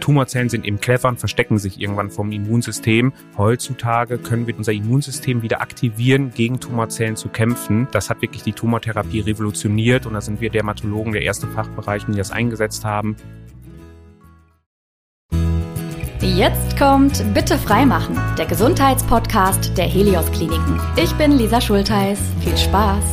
Tumorzellen sind eben clever und verstecken sich irgendwann vom Immunsystem. Heutzutage können wir unser Immunsystem wieder aktivieren, gegen Tumorzellen zu kämpfen. Das hat wirklich die Tumortherapie revolutioniert und da sind wir Dermatologen der erste Fachbereich, die das eingesetzt haben. Jetzt kommt Bitte freimachen, der Gesundheitspodcast der Helios Kliniken. Ich bin Lisa Schultheis. Viel Spaß!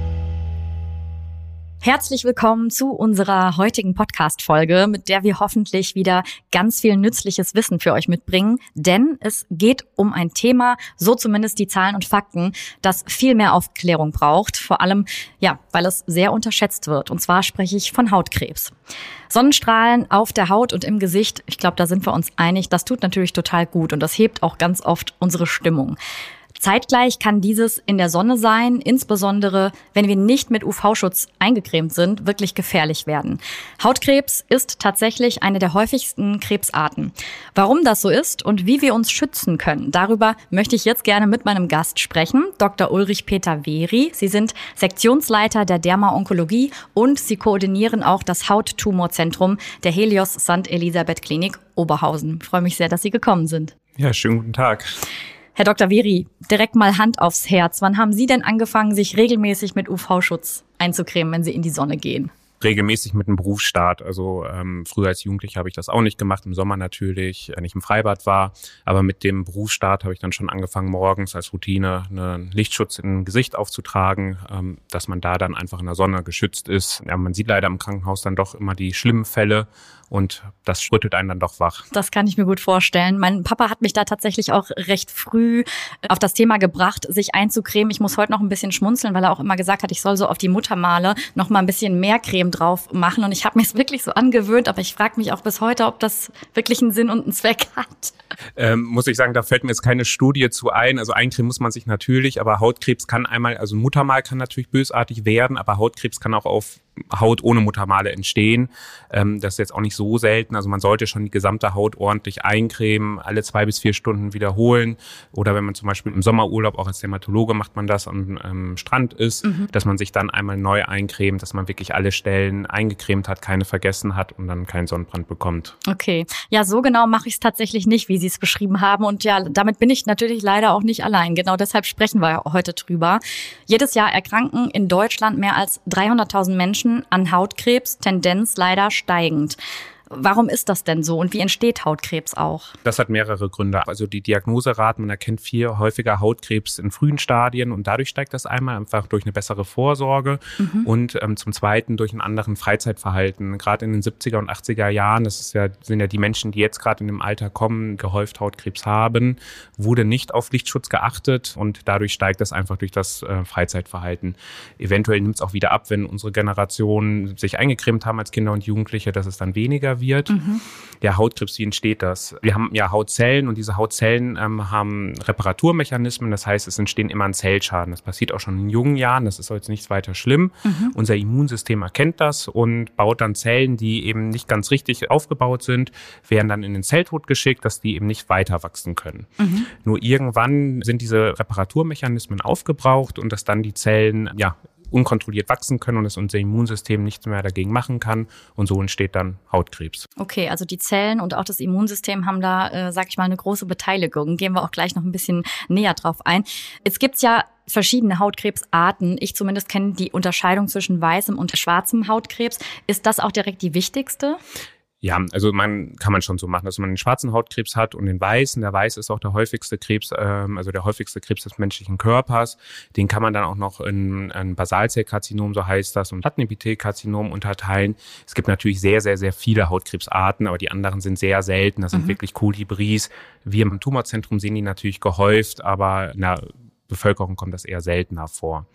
Herzlich willkommen zu unserer heutigen Podcast-Folge, mit der wir hoffentlich wieder ganz viel nützliches Wissen für euch mitbringen. Denn es geht um ein Thema, so zumindest die Zahlen und Fakten, das viel mehr Aufklärung braucht. Vor allem, weil es sehr unterschätzt wird. Und zwar spreche ich von Hautkrebs. Sonnenstrahlen auf der Haut und im Gesicht, ich glaube, da sind wir uns einig, das tut natürlich total gut und das hebt auch ganz oft unsere Stimmung. Zeitgleich kann dieses in der Sonne sein, insbesondere wenn wir nicht mit UV-Schutz eingecremt sind, wirklich gefährlich werden. Hautkrebs ist tatsächlich eine der häufigsten Krebsarten. Warum das so ist und wie wir uns schützen können, darüber möchte ich jetzt gerne mit meinem Gast sprechen, Dr. Ulrich Peter Wehry. Sie sind Sektionsleiter der Derma-Onkologie und Sie koordinieren auch das Hauttumorzentrum der Helios St. Elisabeth Klinik Oberhausen. Ich freue mich sehr, dass Sie gekommen sind. Ja, schönen guten Tag. Herr Dr. Wehry, direkt mal Hand aufs Herz. Wann haben Sie denn angefangen, sich regelmäßig mit UV-Schutz einzucremen, wenn Sie in die Sonne gehen? Regelmäßig mit dem Berufsstart. Also früher als Jugendlicher habe ich das auch nicht gemacht, im Sommer natürlich, wenn ich im Freibad war. Aber mit dem Berufsstart habe ich dann schon angefangen, morgens als Routine einen Lichtschutz im Gesicht aufzutragen, dass man da dann einfach in der Sonne geschützt ist. Ja, man sieht leider im Krankenhaus dann doch immer die schlimmen Fälle und das rüttelt einen dann doch wach. Das kann ich mir gut vorstellen. Mein Papa hat mich da tatsächlich auch recht früh auf das Thema gebracht, sich einzucremen. Ich muss heute noch ein bisschen schmunzeln, weil er auch immer gesagt hat, ich soll so auf die Muttermale noch mal ein bisschen mehr Creme drauf machen. Und ich habe mir es wirklich so angewöhnt, aber ich frage mich auch bis heute, ob das wirklich einen Sinn und einen Zweck hat. Muss ich sagen, da fällt mir jetzt keine Studie zu ein. Also eincremen muss man sich natürlich, aber Hautkrebs kann einmal, also Muttermal kann natürlich bösartig werden, aber Hautkrebs kann auch auf Haut ohne Muttermale entstehen. Das ist jetzt auch nicht so selten. Also man sollte schon die gesamte Haut ordentlich eincremen, alle 2 bis 4 Stunden wiederholen. Oder wenn man zum Beispiel im Sommerurlaub, auch als Dermatologe macht man das, am Strand ist, dass man sich dann einmal neu eincremt, dass man wirklich alle Stellen eingecremt hat, keine vergessen hat und dann keinen Sonnenbrand bekommt. Okay. Ja, so genau mache ich es tatsächlich nicht, wie Sie es beschrieben haben. Und ja, damit bin ich natürlich leider auch nicht allein. Genau deshalb sprechen wir heute drüber. Jedes Jahr erkranken in Deutschland mehr als 300.000 Menschen an Hautkrebs, Tendenz leider steigend. Warum ist das denn so und wie entsteht Hautkrebs auch? Das hat mehrere Gründe. Also die Diagnoseraten, man erkennt viel häufiger Hautkrebs in frühen Stadien und dadurch steigt das einmal einfach durch eine bessere Vorsorge und zum Zweiten durch einen anderen Freizeitverhalten. Gerade in den 70er und 80er Jahren, sind ja die Menschen, die jetzt gerade in dem Alter kommen, gehäuft Hautkrebs haben, wurde nicht auf Lichtschutz geachtet und dadurch steigt das einfach durch das Freizeitverhalten. Eventuell nimmt es auch wieder ab, wenn unsere Generation sich eingecremt haben als Kinder und Jugendliche, dass es dann weniger wird. Der Hautkrebs, wie entsteht das? Wir haben ja Hautzellen und diese Hautzellen haben Reparaturmechanismen, das heißt, es entstehen immer ein Zellschaden. Das passiert auch schon in jungen Jahren, das ist jetzt nichts weiter schlimm. Unser Immunsystem erkennt das und baut dann Zellen, die eben nicht ganz richtig aufgebaut sind, werden dann in den Zelltod geschickt, dass die eben nicht weiter wachsen können. Nur irgendwann sind diese Reparaturmechanismen aufgebraucht und dass dann die Zellen unkontrolliert wachsen können und dass unser Immunsystem nichts mehr dagegen machen kann und so entsteht dann Hautkrebs. Okay, also die Zellen und auch das Immunsystem haben da, eine große Beteiligung. Gehen wir auch gleich noch ein bisschen näher drauf ein. Jetzt gibt's ja verschiedene Hautkrebsarten. Ich zumindest kenne die Unterscheidung zwischen weißem und schwarzem Hautkrebs. Ist das auch direkt die wichtigste? Ja, also kann man schon so machen, dass man den schwarzen Hautkrebs hat und den weißen. Der weiße ist auch der häufigste Krebs, also der häufigste Krebs des menschlichen Körpers. Den kann man dann auch noch in ein Basalzellkarzinom, so heißt das, und Plattenepithelkarzinom unterteilen. Es gibt natürlich sehr, sehr, sehr viele Hautkrebsarten, aber die anderen sind sehr selten. Das sind wirklich Kolibris. Wir im Tumorzentrum sehen die natürlich gehäuft, aber in der Bevölkerung kommt das eher seltener vor.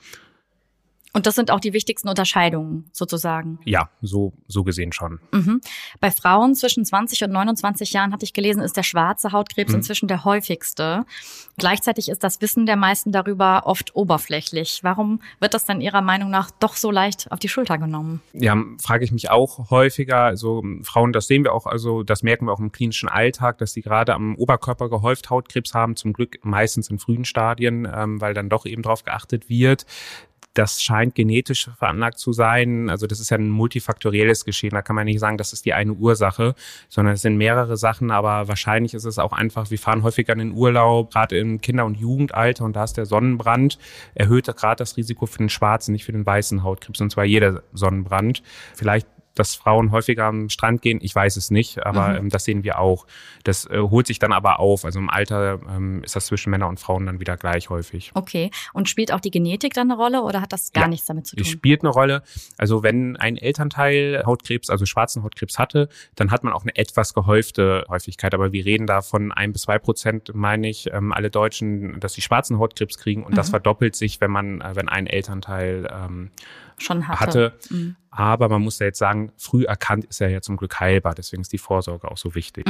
Und das sind auch die wichtigsten Unterscheidungen sozusagen? Ja, so gesehen schon. Bei Frauen zwischen 20 und 29 Jahren, hatte ich gelesen, ist der schwarze Hautkrebs inzwischen der häufigste. Gleichzeitig ist das Wissen der meisten darüber oft oberflächlich. Warum wird das dann Ihrer Meinung nach doch so leicht auf die Schulter genommen? Ja, frage ich mich auch häufiger. Also Frauen, das sehen wir auch, also das merken wir auch im klinischen Alltag, dass sie gerade am Oberkörper gehäuft Hautkrebs haben, zum Glück meistens in frühen Stadien, weil dann doch eben drauf geachtet wird. Das scheint genetisch veranlagt zu sein. Also das ist ja ein multifaktorielles Geschehen. Da kann man nicht sagen, das ist die eine Ursache, sondern es sind mehrere Sachen. Aber wahrscheinlich ist es auch einfach, wir fahren häufiger in den Urlaub, gerade im Kinder- und Jugendalter. Und da ist der Sonnenbrand, erhöht gerade das Risiko für den schwarzen, nicht für den weißen Hautkrebs. Und zwar jeder Sonnenbrand. Vielleicht, dass Frauen häufiger am Strand gehen, ich weiß es nicht, aber das sehen wir auch. Das holt sich dann aber auf. Also im Alter ist das zwischen Männern und Frauen dann wieder gleich häufig. Okay. Und spielt auch die Genetik dann eine Rolle oder hat das gar nichts damit zu tun? Es spielt eine Rolle. Also wenn ein Elternteil Hautkrebs, also schwarzen Hautkrebs hatte, dann hat man auch eine etwas gehäufte Häufigkeit. Aber wir reden da von 1-2%, meine ich, alle Deutschen, dass sie schwarzen Hautkrebs kriegen. Und das verdoppelt sich, wenn ein Elternteil schon hatte. Aber man muss ja jetzt sagen, früh erkannt ist er ja zum Glück heilbar. Deswegen ist die Vorsorge auch so wichtig.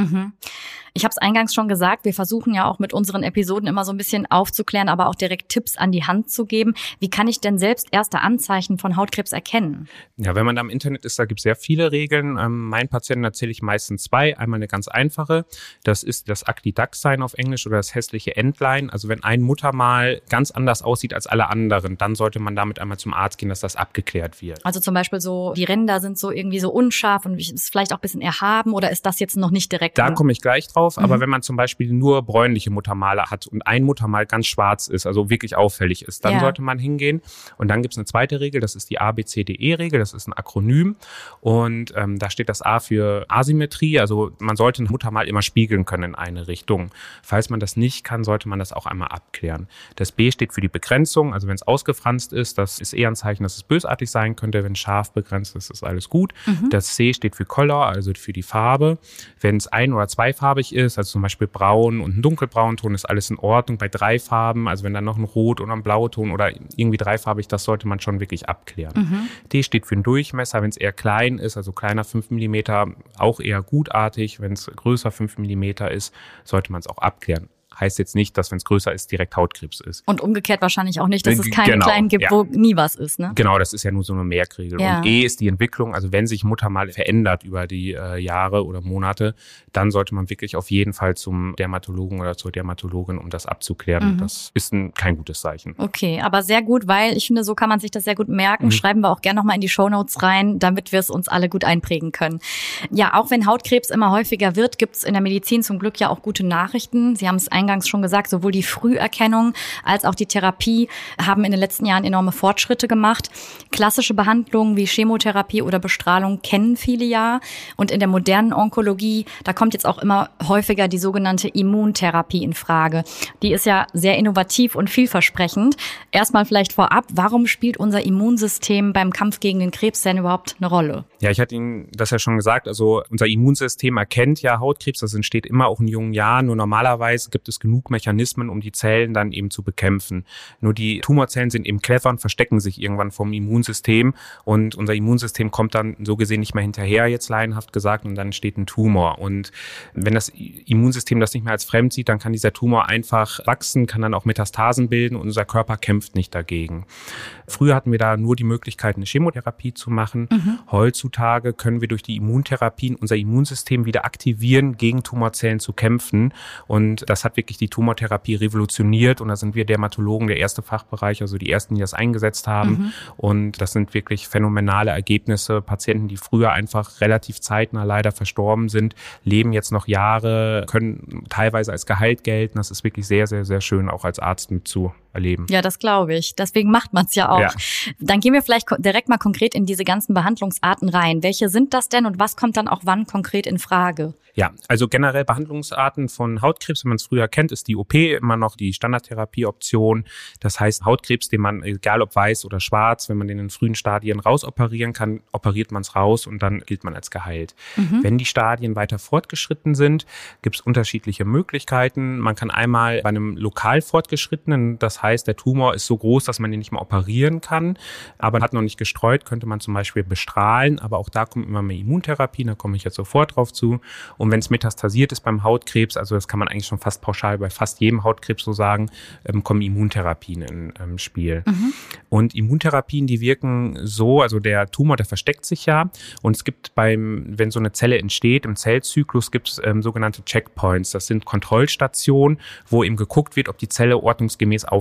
Ich habe es eingangs schon gesagt, wir versuchen ja auch mit unseren Episoden immer so ein bisschen aufzuklären, aber auch direkt Tipps an die Hand zu geben. Wie kann ich denn selbst erste Anzeichen von Hautkrebs erkennen? Ja, wenn man da im Internet ist, da gibt es sehr viele Regeln. Meinen Patienten erzähle ich meistens 2. Einmal eine ganz einfache, das ist das Ugly Duck Sign auf Englisch oder das hässliche Entlein. Also wenn ein Muttermal ganz anders aussieht als alle anderen, dann sollte man damit einmal zum Arzt gehen, dass das abgeklärt wird. Also zum Beispiel so, die Ränder sind so irgendwie so unscharf und ist vielleicht auch ein bisschen erhaben oder ist das jetzt noch nicht direkt? Da komme ich gleich drauf, aber wenn man zum Beispiel nur bräunliche Muttermale hat und ein Muttermal ganz schwarz ist, also wirklich auffällig ist, dann sollte man hingehen. Und dann gibt es eine zweite Regel, das ist die ABCDE-Regel, das ist ein Akronym und da steht das A für Asymmetrie, also man sollte ein Muttermal immer spiegeln können in eine Richtung. Falls man das nicht kann, sollte man das auch einmal abklären. Das B steht für die Begrenzung, also wenn es ausgefranst ist, das ist eher ein Zeichen, dass es bösartig sein könnte, wenn scharf begrenzt ist alles gut. Das C steht für Color, also für die Farbe. Wenn es ein- oder zweifarbig ist, also zum Beispiel braun und ein dunkelbraunton, ist alles in Ordnung. Bei 3 Farben, also wenn dann noch ein Rot oder ein Blauton oder irgendwie dreifarbig, das sollte man schon wirklich abklären. D steht für den Durchmesser, wenn es eher klein ist, also kleiner 5 mm, auch eher gutartig. Wenn es größer 5 mm ist, sollte man es auch abklären. Heißt jetzt nicht, dass wenn es größer ist, direkt Hautkrebs ist. Und umgekehrt wahrscheinlich auch nicht, dass es keine kleinen gibt, wo nie was ist, ne? Genau, das ist ja nur so eine Merkregel. Ja. Und E ist die Entwicklung, also wenn sich Muttermal verändert über die Jahre oder Monate, dann sollte man wirklich auf jeden Fall zum Dermatologen oder zur Dermatologin, um das abzuklären. Das ist kein gutes Zeichen. Okay, aber sehr gut, weil ich finde, so kann man sich das sehr gut merken. Schreiben wir auch gerne nochmal in die Shownotes rein, damit wir es uns alle gut einprägen können. Ja, auch wenn Hautkrebs immer häufiger wird, gibt es in der Medizin zum Glück ja auch gute Nachrichten. Sie haben es eingangs schon gesagt, sowohl die Früherkennung als auch die Therapie haben in den letzten Jahren enorme Fortschritte gemacht. Klassische Behandlungen wie Chemotherapie oder Bestrahlung kennen viele ja. Und in der modernen Onkologie, da kommt jetzt auch immer häufiger die sogenannte Immuntherapie in Frage. Die ist ja sehr innovativ und vielversprechend. Erstmal vielleicht vorab, warum spielt unser Immunsystem beim Kampf gegen den Krebs denn überhaupt eine Rolle? Ja, ich hatte Ihnen das ja schon gesagt. Also unser Immunsystem erkennt ja Hautkrebs. Das entsteht immer auch in jungen Jahren. Nur normalerweise gibt es genug Mechanismen, um die Zellen dann eben zu bekämpfen. Nur die Tumorzellen sind eben clever und verstecken sich irgendwann vom Immunsystem. Und unser Immunsystem kommt dann so gesehen nicht mehr hinterher, jetzt laienhaft gesagt, und dann entsteht ein Tumor. Und wenn das Immunsystem das nicht mehr als fremd sieht, dann kann dieser Tumor einfach wachsen, kann dann auch Metastasen bilden und unser Körper kämpft nicht dagegen. Früher hatten wir da nur die Möglichkeit, eine Chemotherapie zu machen. Heutzutage können wir durch die Immuntherapien unser Immunsystem wieder aktivieren, gegen Tumorzellen zu kämpfen. Und das hat wirklich die Tumortherapie revolutioniert. Und da sind wir Dermatologen der erste Fachbereich, also die ersten, die das eingesetzt haben. Und das sind wirklich phänomenale Ergebnisse. Patienten, die früher einfach relativ zeitnah leider verstorben sind, leben jetzt noch Jahre, können teilweise als geheilt gelten. Das ist wirklich sehr, sehr, sehr schön, auch als Arzt mitzuerleben. Ja, das glaube ich. Deswegen macht man es ja auch. Ja. Dann gehen wir vielleicht direkt mal konkret in diese ganzen Behandlungsarten rein. Welche sind das denn und was kommt dann auch wann konkret in Frage? Ja, also generell Behandlungsarten von Hautkrebs, wenn man es früher kennt, ist die OP immer noch die Standardtherapieoption. Das heißt, Hautkrebs, den man, egal ob weiß oder schwarz, wenn man den in frühen Stadien rausoperieren kann, operiert man es raus und dann gilt man als geheilt. Wenn die Stadien weiter fortgeschritten sind, gibt es unterschiedliche Möglichkeiten. Man kann einmal bei einem lokal fortgeschrittenen, das heißt, der Tumor ist so groß, dass man den nicht mehr operieren kann, aber hat noch nicht gestreut, könnte man zum Beispiel bestrahlen, aber auch da kommt immer mehr Immuntherapie, da komme ich jetzt sofort drauf zu. Und wenn es metastasiert ist beim Hautkrebs, also das kann man eigentlich schon fast pauschal bei fast jedem Hautkrebs so sagen, kommen Immuntherapien ins Spiel. Und Immuntherapien, die wirken so, also der Tumor, der versteckt sich ja und es gibt wenn so eine Zelle entsteht, im Zellzyklus gibt es sogenannte Checkpoints. Das sind Kontrollstationen, wo eben geguckt wird, ob die Zelle ordnungsgemäß aufgebaut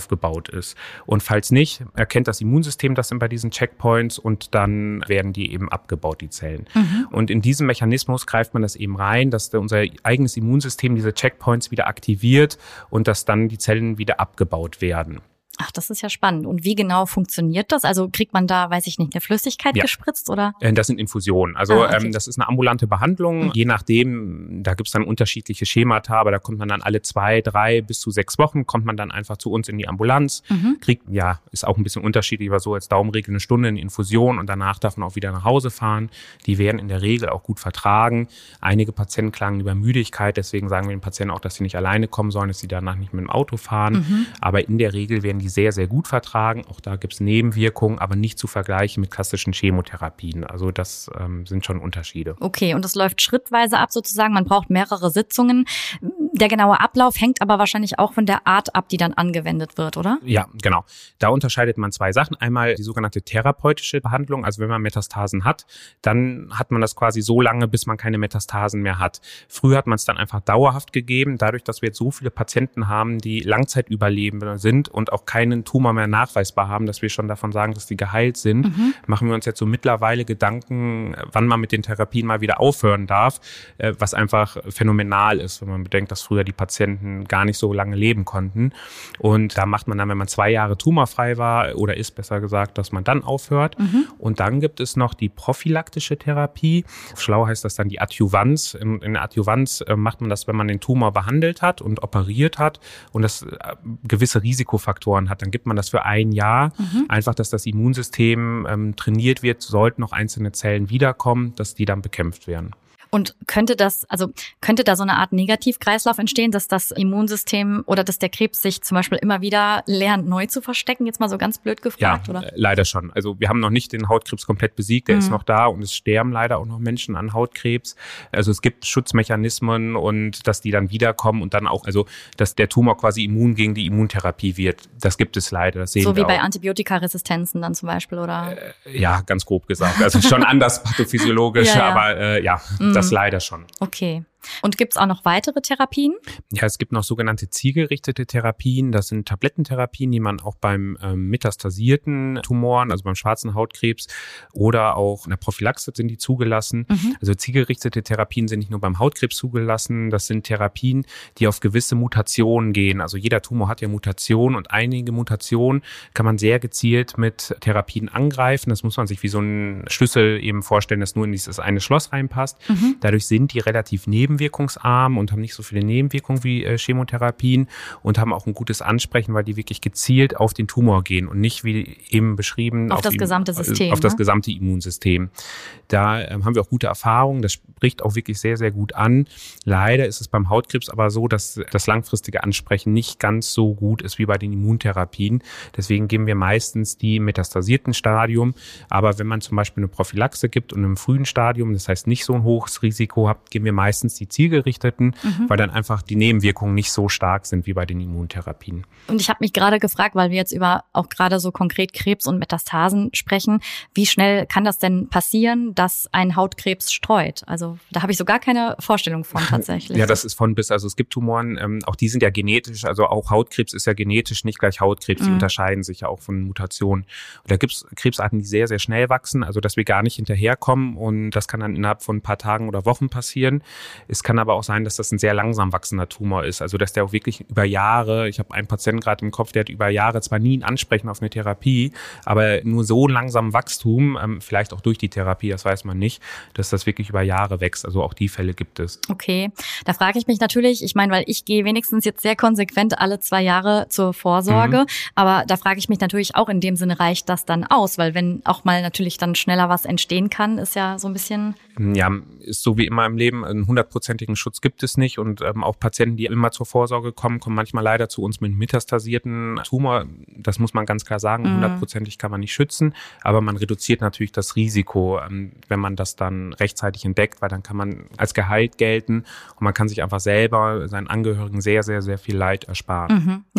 aufgebaut ist. Und falls nicht, erkennt das Immunsystem das bei diesen Checkpoints und dann werden die eben abgebaut, die Zellen. Und in diesem Mechanismus greift man das eben rein, dass unser eigenes Immunsystem diese Checkpoints wieder aktiviert und dass dann die Zellen wieder abgebaut werden. Ach, das ist ja spannend. Und wie genau funktioniert das? Also kriegt man da, weiß ich nicht, eine Flüssigkeit gespritzt oder? Das sind Infusionen. Also okay. Das ist eine ambulante Behandlung. Je nachdem, da gibt's dann unterschiedliche Schemata, aber da kommt man dann alle 2, 3 bis zu 6 Wochen, kommt man dann einfach zu uns in die Ambulanz, kriegt, ist auch ein bisschen unterschiedlich, aber so als Daumenregel 1 Stunde eine Infusion und danach darf man auch wieder nach Hause fahren. Die werden in der Regel auch gut vertragen. Einige Patienten klagen über Müdigkeit, deswegen sagen wir den Patienten auch, dass sie nicht alleine kommen sollen, dass sie danach nicht mit dem Auto fahren. Aber in der Regel werden die sehr, sehr gut vertragen. Auch da gibt es Nebenwirkungen, aber nicht zu vergleichen mit klassischen Chemotherapien. Also das sind schon Unterschiede. Okay, und das läuft schrittweise ab sozusagen. Man braucht mehrere Sitzungen. Der genaue Ablauf hängt aber wahrscheinlich auch von der Art ab, die dann angewendet wird, oder? Ja, genau. Da unterscheidet man 2 Sachen. Einmal die sogenannte therapeutische Behandlung. Also wenn man Metastasen hat, dann hat man das quasi so lange, bis man keine Metastasen mehr hat. Früher hat man es dann einfach dauerhaft gegeben. Dadurch, dass wir jetzt so viele Patienten haben, die Langzeitüberlebende sind und auch keinen Tumor mehr nachweisbar haben, dass wir schon davon sagen, dass die geheilt sind, machen wir uns jetzt so mittlerweile Gedanken, wann man mit den Therapien mal wieder aufhören darf, was einfach phänomenal ist, wenn man bedenkt, dass früher die Patienten gar nicht so lange leben konnten. Und da macht man dann, wenn man 2 Jahre tumorfrei war oder ist, besser gesagt, dass man dann aufhört. Und dann gibt es noch die prophylaktische Therapie. Schlau heißt das dann die Adjuvanz. In der Adjuvanz macht man das, wenn man den Tumor behandelt hat und operiert hat und das gewisse Risikofaktoren hat, dann gibt man das für 1 Jahr. Einfach, dass das Immunsystem trainiert wird, sollten noch einzelne Zellen wiederkommen, dass die dann bekämpft werden. Und könnte da so eine Art Negativkreislauf entstehen, dass das Immunsystem oder dass der Krebs sich zum Beispiel immer wieder lernt, neu zu verstecken? Jetzt mal so ganz blöd gefragt, oder? Leider schon. Also wir haben noch nicht den Hautkrebs komplett besiegt, der ist noch da und es sterben leider auch noch Menschen an Hautkrebs. Also es gibt Schutzmechanismen und dass die dann wiederkommen und dann auch, also dass der Tumor quasi immun gegen die Immuntherapie wird. Das gibt es leider, das sehen wir auch. So wie bei Antibiotikaresistenzen dann zum Beispiel, oder? Ja, ganz grob gesagt. Also schon anders pathophysiologisch, aber das leider schon. Okay. Und gibt's auch noch weitere Therapien? Ja, es gibt noch sogenannte zielgerichtete Therapien. Das sind Tablettentherapien, die man auch beim metastasierten Tumoren, also beim schwarzen Hautkrebs oder auch in der Prophylaxe sind die zugelassen. Also zielgerichtete Therapien sind nicht nur beim Hautkrebs zugelassen, das sind Therapien, die auf gewisse Mutationen gehen. Also jeder Tumor hat ja Mutationen und einige Mutationen kann man sehr gezielt mit Therapien angreifen. Das muss man sich wie so ein Schlüssel eben vorstellen, das nur in dieses eine Schloss reinpasst. Dadurch sind die relativ nebenwirkungsarm und haben nicht so viele Nebenwirkungen wie Chemotherapien und haben auch ein gutes Ansprechen, weil die wirklich gezielt auf den Tumor gehen und nicht, wie eben beschrieben, auf das gesamte System. Auf das gesamte Immunsystem. Da haben wir auch gute Erfahrungen. Das spricht auch wirklich sehr, sehr gut an. Leider ist es beim Hautkrebs aber so, dass das langfristige Ansprechen nicht ganz so gut ist wie bei den Immuntherapien. Deswegen geben wir meistens die im metastasierten Stadium. Aber wenn man zum Beispiel eine Prophylaxe gibt und im frühen Stadium, das heißt nicht so ein hohes Risiko habt, geben wir meistens die zielgerichteten, weil dann einfach die Nebenwirkungen nicht so stark sind wie bei den Immuntherapien. Und ich habe mich gerade gefragt, weil wir jetzt über auch gerade so konkret Krebs und Metastasen sprechen, wie schnell kann das denn passieren, dass ein Hautkrebs streut? Also da habe ich so gar keine Vorstellung von tatsächlich. Ja, das ist von bis. Also es gibt Tumoren, auch die sind ja genetisch, also auch Hautkrebs ist ja genetisch nicht gleich Hautkrebs, die unterscheiden sich ja auch von Mutationen. Und da gibt es Krebsarten, die sehr, sehr schnell wachsen, also dass wir gar nicht hinterherkommen und das kann dann innerhalb von ein paar Tagen oder Wochen passieren. Es kann aber auch sein, dass das ein sehr langsam wachsender Tumor ist, also dass der auch wirklich über Jahre, ich habe einen Patienten gerade im Kopf, der hat über Jahre zwar nie ein Ansprechen auf eine Therapie, aber nur so langsam Wachstum, vielleicht auch durch die Therapie, das weiß man nicht, dass das wirklich über Jahre wächst, also auch die Fälle gibt es. Okay, da frage ich mich natürlich, ich meine, weil ich gehe wenigstens jetzt sehr konsequent alle 2 Jahre zur Vorsorge, aber da frage ich mich natürlich auch in dem Sinne, reicht das dann aus? Weil wenn auch mal natürlich dann schneller was entstehen kann, ist ja so ein bisschen... Ja, ist so wie immer im Leben, einen 100%igen Schutz gibt es nicht und auch Patienten, die immer zur Vorsorge kommen manchmal leider zu uns mit metastasierten Tumor. Das muss man ganz klar sagen, 100%ig kann man nicht schützen, aber man reduziert natürlich das Risiko, wenn man das dann rechtzeitig entdeckt, weil dann kann man als geheilt gelten und man kann sich einfach selber, seinen Angehörigen sehr, sehr, sehr viel Leid ersparen. Ja.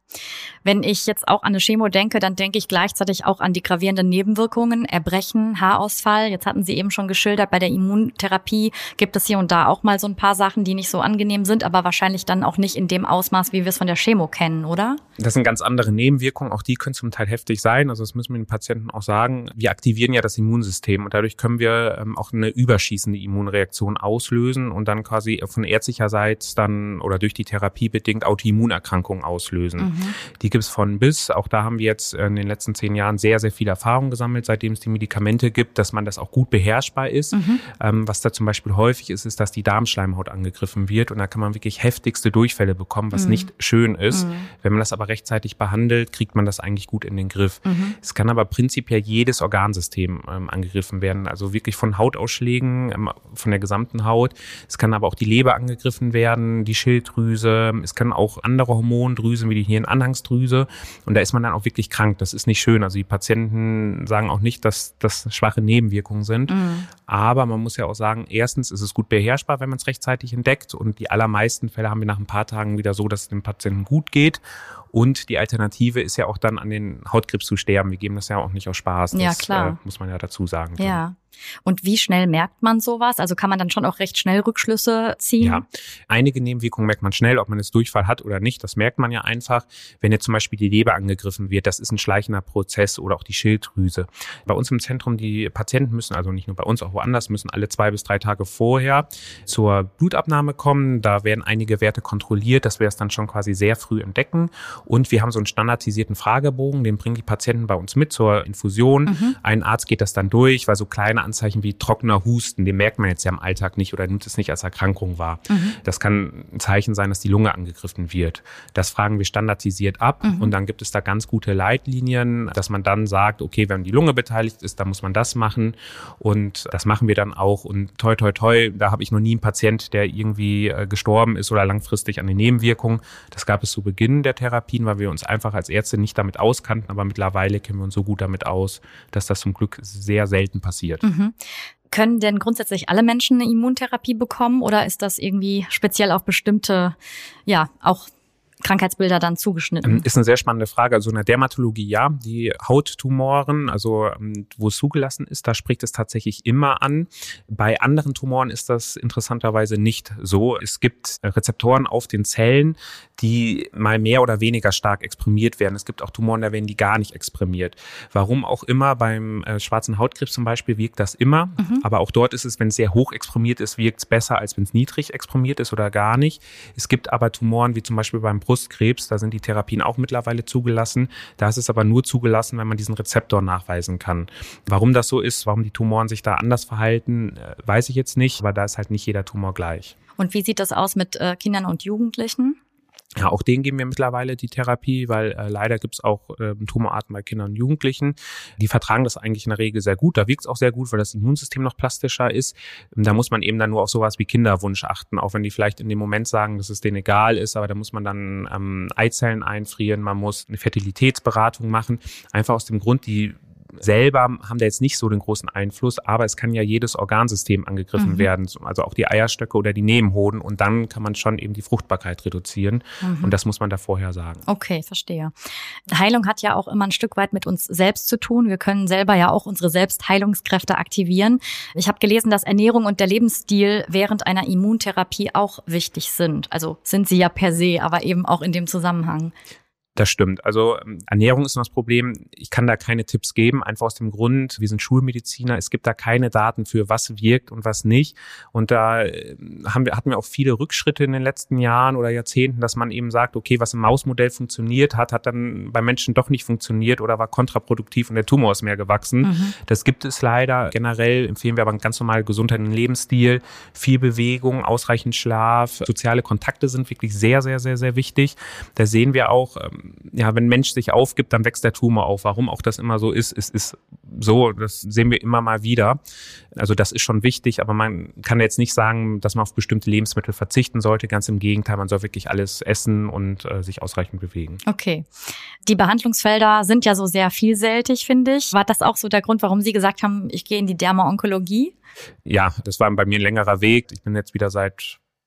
Wenn ich jetzt auch an eine Chemo denke, dann denke ich gleichzeitig auch an die gravierenden Nebenwirkungen, Erbrechen, Haarausfall. Jetzt hatten Sie eben schon geschildert, bei der Immuntherapie gibt es hier und da auch mal so ein paar Sachen, die nicht so angenehm sind, aber wahrscheinlich dann auch nicht in dem Ausmaß, wie wir es von der Chemo kennen, oder? Das sind ganz andere Nebenwirkungen, auch die können zum Teil heftig sein. Also das müssen wir den Patienten auch sagen. Wir aktivieren ja das Immunsystem und dadurch können wir auch eine überschießende Immunreaktion auslösen und dann quasi von ärztlicher Seite dann oder durch die Therapie bedingt Autoimmunerkrankungen auslösen. Die gibt es von bis. Auch da haben wir jetzt in den letzten 10 Jahren sehr, sehr viel Erfahrung gesammelt, seitdem es die Medikamente gibt, dass man das auch gut beherrschbar ist. Was da zum Beispiel häufig ist, ist, dass die Darmschleimhaut angegriffen wird und da kann man wirklich heftigste Durchfälle bekommen, was nicht schön ist. Wenn man das aber rechtzeitig behandelt, kriegt man das eigentlich gut in den Griff. Es kann aber prinzipiell jedes Organsystem angegriffen werden, also wirklich von Hautausschlägen, von der gesamten Haut. Es kann aber auch die Leber angegriffen werden, die Schilddrüse. Es können auch andere Hormondrüsen wie die Hirnanhangsdrüse und da ist man dann auch wirklich krank. Das ist nicht schön. Also die Patienten sagen auch nicht, dass das schwache Nebenwirkungen sind. Aber man muss ja auch sagen, erstens ist es gut beherrschbar, wenn man es rechtzeitig entdeckt und die allermeisten Fälle haben wir nach ein paar Tagen wieder so, dass es dem Patienten gut geht. Und die Alternative ist ja auch dann an den Hautkrebs zu sterben. Wir geben das ja auch nicht aus Spaß. Das, ja, klar. Muss man ja dazu sagen. Ja. Und wie schnell merkt man sowas? Also kann man dann schon auch recht schnell Rückschlüsse ziehen? Ja, einige Nebenwirkungen merkt man schnell, ob man jetzt Durchfall hat oder nicht. Das merkt man ja einfach, wenn jetzt zum Beispiel die Leber angegriffen wird. Das ist ein schleichender Prozess oder auch die Schilddrüse. Bei uns im Zentrum, die Patienten müssen, also nicht nur bei uns, auch woanders, müssen alle 2 bis 3 Tage vorher zur Blutabnahme kommen. Da werden einige Werte kontrolliert, dass wir es dann schon quasi sehr früh entdecken. Und wir haben so einen standardisierten Fragebogen, den bringen die Patienten bei uns mit zur Infusion. Ein Arzt geht das dann durch, weil so kleine Anzeichen wie trockener Husten, den merkt man jetzt ja im Alltag nicht oder nimmt es nicht als Erkrankung wahr. Das kann ein Zeichen sein, dass die Lunge angegriffen wird. Das fragen wir standardisiert ab und dann gibt es da ganz gute Leitlinien, dass man dann sagt, okay, wenn die Lunge beteiligt ist, dann muss man das machen und das machen wir dann auch und toi, toi, toi, da habe ich noch nie einen Patient, der irgendwie gestorben ist oder langfristig an den Nebenwirkungen. Das gab es zu Beginn der Therapien, weil wir uns einfach als Ärzte nicht damit auskannten, aber mittlerweile kennen wir uns so gut damit aus, dass das zum Glück sehr selten passiert. Können denn grundsätzlich alle Menschen eine Immuntherapie bekommen oder ist das irgendwie speziell auf bestimmte, ja, auch Krankheitsbilder dann zugeschnitten? Ist eine sehr spannende Frage. Also in der Dermatologie, ja, die Hauttumoren, also wo es zugelassen ist, da spricht es tatsächlich immer an. Bei anderen Tumoren ist das interessanterweise nicht so. Es gibt Rezeptoren auf den Zellen, die mal mehr oder weniger stark exprimiert werden. Es gibt auch Tumoren, da werden die gar nicht exprimiert. Warum auch immer, beim schwarzen Hautkrebs zum Beispiel wirkt das immer. Aber auch dort ist es, wenn es sehr hoch exprimiert ist, wirkt es besser, als wenn es niedrig exprimiert ist oder gar nicht. Es gibt aber Tumoren, wie zum Beispiel beim Brustkrebs, da sind die Therapien auch mittlerweile zugelassen. Da ist es aber nur zugelassen, wenn man diesen Rezeptor nachweisen kann. Warum das so ist, warum die Tumoren sich da anders verhalten, weiß ich jetzt nicht, aber da ist halt nicht jeder Tumor gleich. Und wie sieht das aus mit Kindern und Jugendlichen? Ja, auch denen geben wir mittlerweile die Therapie, weil leider gibt's auch Tumorarten bei Kindern und Jugendlichen. Die vertragen das eigentlich in der Regel sehr gut. Da wirkt's auch sehr gut, weil das Immunsystem noch plastischer ist. Da muss man eben dann nur auf sowas wie Kinderwunsch achten, auch wenn die vielleicht in dem Moment sagen, dass es denen egal ist, aber da muss man dann Eizellen einfrieren, man muss eine Fertilitätsberatung machen. Einfach aus dem Grund, die selber haben da jetzt nicht so den großen Einfluss, aber es kann ja jedes Organsystem angegriffen werden, also auch die Eierstöcke oder die Nebenhoden und dann kann man schon eben die Fruchtbarkeit reduzieren und das muss man da vorher sagen. Okay, verstehe. Heilung hat ja auch immer ein Stück weit mit uns selbst zu tun. Wir können selber ja auch unsere Selbstheilungskräfte aktivieren. Ich habe gelesen, dass Ernährung und der Lebensstil während einer Immuntherapie auch wichtig sind. Also sind sie ja per se, aber eben auch in dem Zusammenhang. Das stimmt. Also Ernährung ist noch das Problem. Ich kann da keine Tipps geben, einfach aus dem Grund, wir sind Schulmediziner, es gibt da keine Daten für, was wirkt und was nicht. Und da hatten wir auch viele Rückschritte in den letzten Jahren oder Jahrzehnten, dass man eben sagt, okay, was im Mausmodell funktioniert hat dann bei Menschen doch nicht funktioniert oder war kontraproduktiv und der Tumor ist mehr gewachsen. Das gibt es leider. Generell empfehlen wir aber einen ganz normalen gesunden Lebensstil, viel Bewegung, ausreichend Schlaf, soziale Kontakte sind wirklich sehr, sehr, sehr, sehr wichtig. Da sehen wir auch, ja, wenn ein Mensch sich aufgibt, dann wächst der Tumor auf. Warum auch das immer so ist, es ist so, das sehen wir immer mal wieder. Also das ist schon wichtig, aber man kann jetzt nicht sagen, dass man auf bestimmte Lebensmittel verzichten sollte. Ganz im Gegenteil, man soll wirklich alles essen und sich ausreichend bewegen. Okay. Die Behandlungsfelder sind ja so sehr vielfältig, finde ich. War das auch so der Grund, warum Sie gesagt haben, ich gehe in die Derma-Onkologie? Ja, das war bei mir ein längerer Weg. Ich bin jetzt wieder seit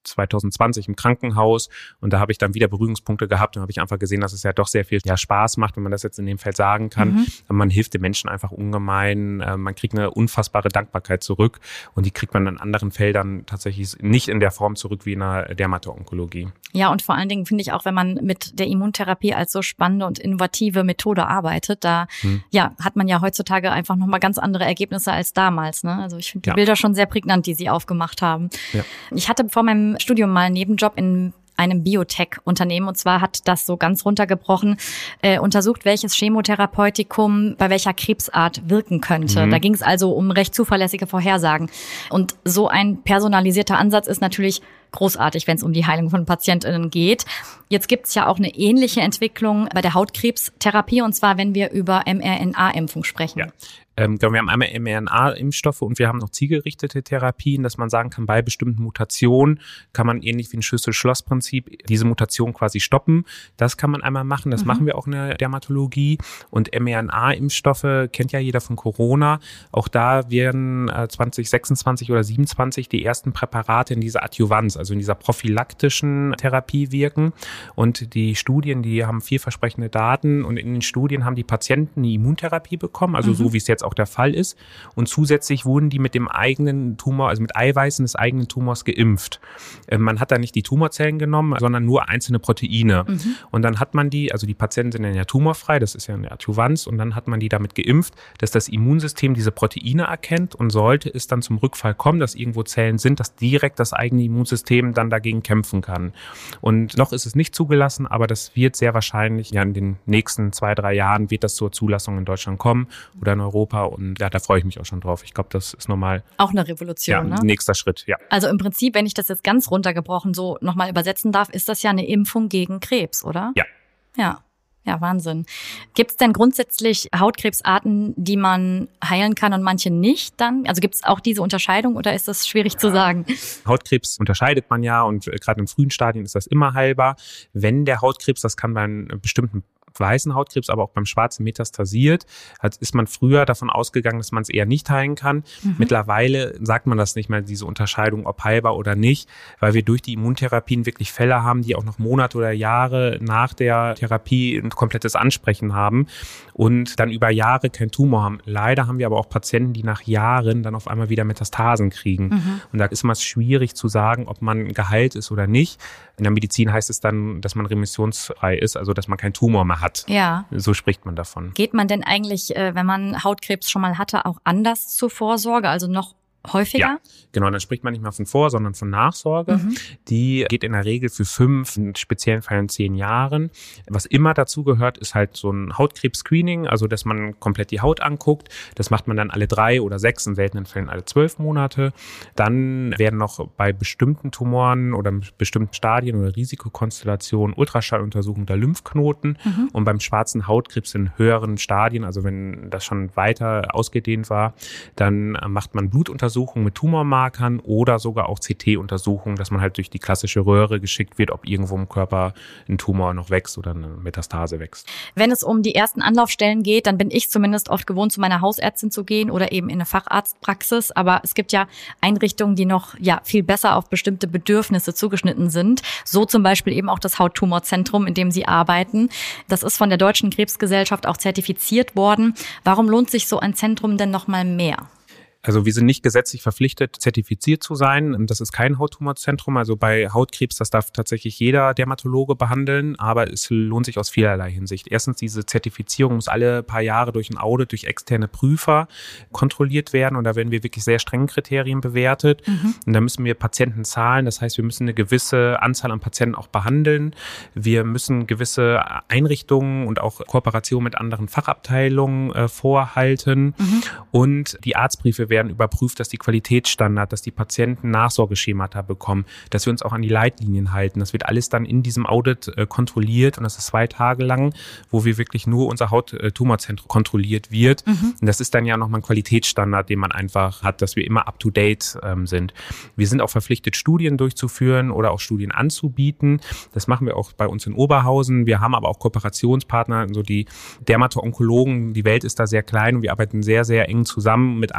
2020 im Krankenhaus und da habe ich dann wieder Berührungspunkte gehabt und habe ich einfach gesehen, dass es ja doch sehr viel Spaß macht, wenn man das jetzt in dem Feld sagen kann. Man hilft den Menschen einfach ungemein, man kriegt eine unfassbare Dankbarkeit zurück und die kriegt man in anderen Feldern tatsächlich nicht in der Form zurück wie in der Dermato-Onkologie. Ja, und vor allen Dingen finde ich auch, wenn man mit der Immuntherapie als so spannende und innovative Methode arbeitet, da hat man ja heutzutage einfach nochmal ganz andere Ergebnisse als damals. Ne? Also ich finde die Bilder schon sehr prägnant, die Sie aufgemacht haben. Ja. Ich hatte vor meinem Studium mal einen Nebenjob in einem Biotech-Unternehmen und zwar hat das so ganz runtergebrochen untersucht, welches Chemotherapeutikum bei welcher Krebsart wirken könnte. Da ging es also um recht zuverlässige Vorhersagen. Und so ein personalisierter Ansatz ist natürlich großartig, wenn es um die Heilung von PatientInnen geht. Jetzt gibt es ja auch eine ähnliche Entwicklung bei der Hautkrebstherapie und zwar, wenn wir über mRNA-Impfung sprechen. Ja. Wir haben einmal mRNA-Impfstoffe und wir haben noch zielgerichtete Therapien, dass man sagen kann, bei bestimmten Mutationen kann man ähnlich wie ein Schlüssel-Schloss-Prinzip diese Mutation quasi stoppen. Das kann man einmal machen, das machen wir auch in der Dermatologie. Und mRNA-Impfstoffe kennt ja jeder von Corona. Auch da werden 2026 oder 2027 die ersten Präparate in dieser Adjuvanz, also in dieser prophylaktischen Therapie wirken. Und die Studien, die haben vielversprechende Daten und in den Studien haben die Patienten eine Immuntherapie bekommen, also so wie es jetzt auch der Fall ist. Und zusätzlich wurden die mit dem eigenen Tumor, also mit Eiweißen des eigenen Tumors geimpft. Man hat da nicht die Tumorzellen genommen, sondern nur einzelne Proteine. Und dann hat man die, also die Patienten sind dann ja tumorfrei, das ist ja eine Adjuvanz, und dann hat man die damit geimpft, dass das Immunsystem diese Proteine erkennt und sollte es dann zum Rückfall kommen, dass irgendwo Zellen sind, dass direkt das eigene Immunsystem dann dagegen kämpfen kann. Und noch ist es nicht zugelassen, aber das wird sehr wahrscheinlich ja in den nächsten 2-3 Jahren wird das zur Zulassung in Deutschland kommen oder in Europa und ja, da freue ich mich auch schon drauf. Ich glaube, das ist nochmal auch eine Revolution, ne? Nächster Schritt, ja. Also im Prinzip, wenn ich das jetzt ganz runtergebrochen so nochmal übersetzen darf, ist das ja eine Impfung gegen Krebs, oder? Ja. Ja, Wahnsinn. Gibt es denn grundsätzlich Hautkrebsarten, die man heilen kann und manche nicht dann? Also gibt es auch diese Unterscheidung oder ist das schwierig zu sagen? Hautkrebs unterscheidet man ja und gerade in frühen Stadien ist das immer heilbar. Wenn der Hautkrebs, das kann bei einem bestimmten weißen Hautkrebs, aber auch beim schwarzen metastasiert, ist man früher davon ausgegangen, dass man es eher nicht heilen kann. Mittlerweile sagt man das nicht mehr, diese Unterscheidung, ob heilbar oder nicht, weil wir durch die Immuntherapien wirklich Fälle haben, die auch noch Monate oder Jahre nach der Therapie ein komplettes Ansprechen haben und dann über Jahre kein Tumor haben. Leider haben wir aber auch Patienten, die nach Jahren dann auf einmal wieder Metastasen kriegen. Und da ist immer schwierig zu sagen, ob man geheilt ist oder nicht. In der Medizin heißt es dann, dass man remissionsfrei ist, also dass man keinen Tumor mehr hat. Ja. So spricht man davon. Geht man denn eigentlich, wenn man Hautkrebs schon mal hatte, auch anders zur Vorsorge, also noch häufiger? Ja, genau. Dann spricht man nicht mehr von Vor-, sondern von Nachsorge. Die geht in der Regel für 5, in speziellen Fällen 10 Jahren. Was immer dazu gehört, ist halt so ein Hautkrebs-Screening, also dass man komplett die Haut anguckt. Das macht man dann alle 3 oder 6, in seltenen Fällen alle 12 Monate. Dann werden noch bei bestimmten Tumoren oder bestimmten Stadien oder Risikokonstellationen Ultraschalluntersuchungen der Lymphknoten. Und beim schwarzen Hautkrebs in höheren Stadien, also wenn das schon weiter ausgedehnt war, dann macht man Blutuntersuchungen mit Tumormarkern oder sogar auch CT-Untersuchungen, dass man halt durch die klassische Röhre geschickt wird, ob irgendwo im Körper ein Tumor noch wächst oder eine Metastase wächst. Wenn es um die ersten Anlaufstellen geht, dann bin ich zumindest oft gewohnt, zu meiner Hausärztin zu gehen oder eben in eine Facharztpraxis. Aber es gibt ja Einrichtungen, die noch viel besser auf bestimmte Bedürfnisse zugeschnitten sind. So zum Beispiel eben auch das Hauttumorzentrum, in dem Sie arbeiten. Das ist von der Deutschen Krebsgesellschaft auch zertifiziert worden. Warum lohnt sich so ein Zentrum denn noch mal mehr? Also wir sind nicht gesetzlich verpflichtet, zertifiziert zu sein. Das ist kein Hauttumorzentrum. Also bei Hautkrebs, das darf tatsächlich jeder Dermatologe behandeln, aber es lohnt sich aus vielerlei Hinsicht. Erstens, diese Zertifizierung muss alle paar Jahre durch ein Audit, durch externe Prüfer kontrolliert werden und da werden wir wirklich sehr strengen Kriterien bewertet. Und da müssen wir Patienten zahlen. Das heißt, wir müssen eine gewisse Anzahl an Patienten auch behandeln. Wir müssen gewisse Einrichtungen und auch Kooperation mit anderen Fachabteilungen vorhalten. Und die Arztbriefe werden überprüft, dass die Qualitätsstandard, dass die Patienten Nachsorgeschemata bekommen, dass wir uns auch an die Leitlinien halten. Das wird alles dann in diesem Audit kontrolliert und das ist 2 Tage lang, wo wir wirklich nur unser Hauttumorzentrum kontrolliert wird. Und das ist dann ja nochmal ein Qualitätsstandard, den man einfach hat, dass wir immer up-to-date sind. Wir sind auch verpflichtet, Studien durchzuführen oder auch Studien anzubieten. Das machen wir auch bei uns in Oberhausen. Wir haben aber auch Kooperationspartner, also die Dermato-Onkologen. Die Welt ist da sehr klein und wir arbeiten sehr, sehr eng zusammen auch mit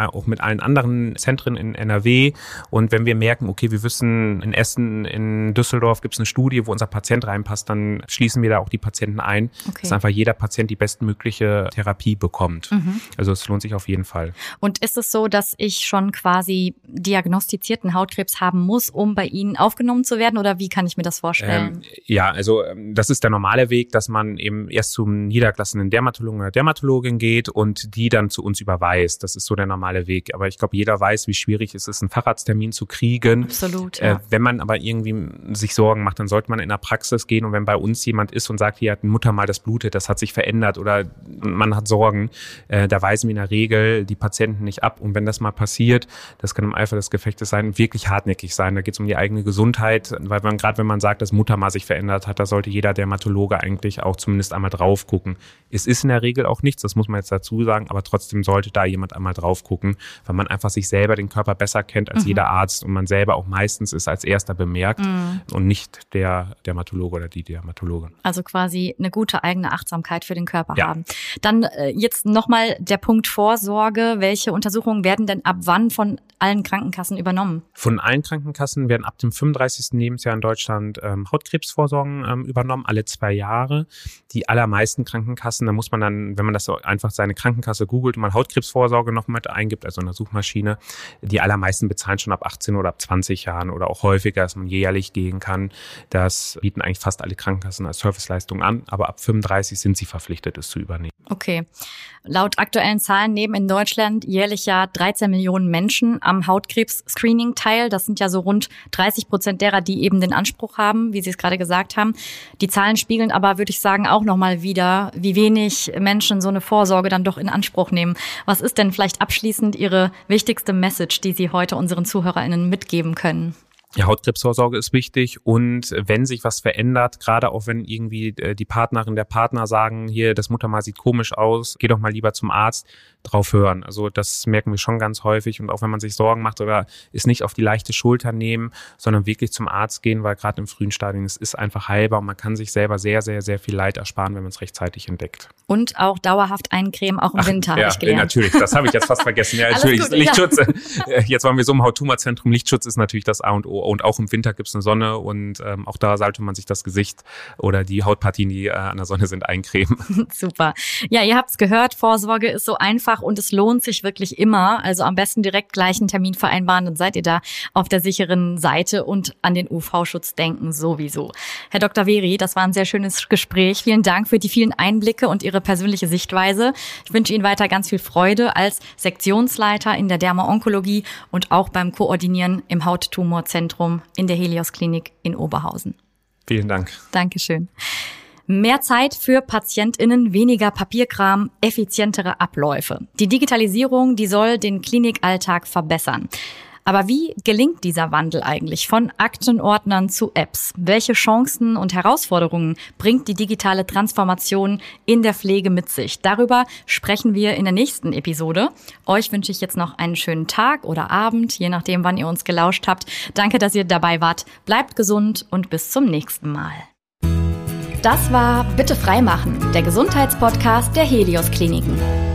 allen anderen Zentren in NRW. Und wenn wir merken, okay, wir wissen, in Essen, in Düsseldorf gibt es eine Studie, wo unser Patient reinpasst, dann schließen wir da auch die Patienten ein, dass einfach jeder Patient die bestmögliche Therapie bekommt. Also es lohnt sich auf jeden Fall. Und ist es so, dass ich schon quasi diagnostizierten Hautkrebs haben muss, um bei Ihnen aufgenommen zu werden? Oder wie kann ich mir das vorstellen? Ja, also das ist der normale Weg, dass man eben erst zum niedergelassenen Dermatologen oder Dermatologin geht und die dann zu uns überweist. Das ist so der normale Weg. Aber ich glaube, jeder weiß, wie schwierig es ist, einen Facharzttermin zu kriegen. Absolut, ja. Wenn man aber irgendwie sich Sorgen macht, dann sollte man in der Praxis gehen. Und wenn bei uns jemand ist und sagt, hier hat eine Mutter mal das blutet, das hat sich verändert oder man hat Sorgen, da weisen wir in der Regel die Patienten nicht ab. Und wenn das mal passiert, das kann im Eifer des Gefechtes sein, wirklich hartnäckig sein. Da geht es um die eigene Gesundheit, weil gerade wenn man sagt, dass Mutter mal sich verändert hat, da sollte jeder Dermatologe eigentlich auch zumindest einmal drauf gucken. Es ist in der Regel auch nichts, das muss man jetzt dazu sagen, aber trotzdem sollte da jemand einmal drauf gucken, weil man einfach sich selber den Körper besser kennt als jeder Arzt und man selber auch meistens es als Erster bemerkt und nicht der Dermatologe oder die Dermatologin. Also quasi eine gute eigene Achtsamkeit für den Körper haben. Dann jetzt nochmal der Punkt Vorsorge. Welche Untersuchungen werden denn ab wann von allen Krankenkassen übernommen? Von allen Krankenkassen werden ab dem 35. Lebensjahr in Deutschland Hautkrebsvorsorgen übernommen, alle 2 Jahre. Die allermeisten Krankenkassen, da muss man dann, wenn man das so einfach seine Krankenkasse googelt und mal Hautkrebsvorsorge noch mit eingibt, also in der Suchmaschine, die allermeisten bezahlen schon ab 18 oder ab 20 Jahren oder auch häufiger, dass man jährlich gehen kann. Das bieten eigentlich fast alle Krankenkassen als Serviceleistung an, aber ab 35 sind sie verpflichtet, es zu übernehmen. Okay. Laut aktuellen Zahlen nehmen in Deutschland jährlich ja 13 Millionen Menschen am Hautkrebs-Screening teil. Das sind ja so rund 30% derer, die eben den Anspruch haben, wie Sie es gerade gesagt haben. Die Zahlen spiegeln aber, würde ich sagen, auch nochmal wider, wie wenig Menschen so eine Vorsorge dann doch in Anspruch nehmen. Was ist denn vielleicht abschließend Ihre wichtigste Message, die Sie heute unseren ZuhörerInnen mitgeben können? Ja, Hautkrebsvorsorge ist wichtig und wenn sich was verändert, gerade auch wenn irgendwie die Partnerin, der Partner sagen, hier, das Muttermal sieht komisch aus, geh doch mal lieber zum Arzt, drauf hören. Also das merken wir schon ganz häufig und auch wenn man sich Sorgen macht oder es nicht auf die leichte Schulter nehmen, sondern wirklich zum Arzt gehen, weil gerade im frühen Stadium es ist einfach heilbar und man kann sich selber sehr, sehr, sehr viel Leid ersparen, wenn man es rechtzeitig entdeckt. Und auch dauerhaft eincremen, auch im Winter, habe ich gelernt. Ja, natürlich, das habe ich jetzt fast vergessen. Ja, natürlich, gut, Lichtschutz. Ja. Jetzt waren wir so im Hauttumorzentrum, Lichtschutz ist natürlich das A und O. Und auch im Winter gibt es eine Sonne und auch da sollte man sich das Gesicht oder die Hautpartien, die an der Sonne sind, eincremen. Super. Ja, ihr habt es gehört, Vorsorge ist so einfach und es lohnt sich wirklich immer. Also am besten direkt gleich einen Termin vereinbaren, dann seid ihr da auf der sicheren Seite und an den UV-Schutz denken sowieso. Herr Dr. Veri, das war ein sehr schönes Gespräch. Vielen Dank für die vielen Einblicke und Ihre persönliche Sichtweise. Ich wünsche Ihnen weiter ganz viel Freude als Sektionsleiter in der Derma-Onkologie und auch beim Koordinieren im Hauttumorzentrum in der Helios Klinik in Oberhausen. Vielen Dank. Dankeschön. Mehr Zeit für PatientInnen, weniger Papierkram, effizientere Abläufe. Die Digitalisierung, die soll den Klinikalltag verbessern. Aber wie gelingt dieser Wandel eigentlich von Aktenordnern zu Apps? Welche Chancen und Herausforderungen bringt die digitale Transformation in der Pflege mit sich? Darüber sprechen wir in der nächsten Episode. Euch wünsche ich jetzt noch einen schönen Tag oder Abend, je nachdem, wann ihr uns gelauscht habt. Danke, dass ihr dabei wart. Bleibt gesund und bis zum nächsten Mal. Das war Bitte freimachen, der Gesundheitspodcast der Helios Kliniken.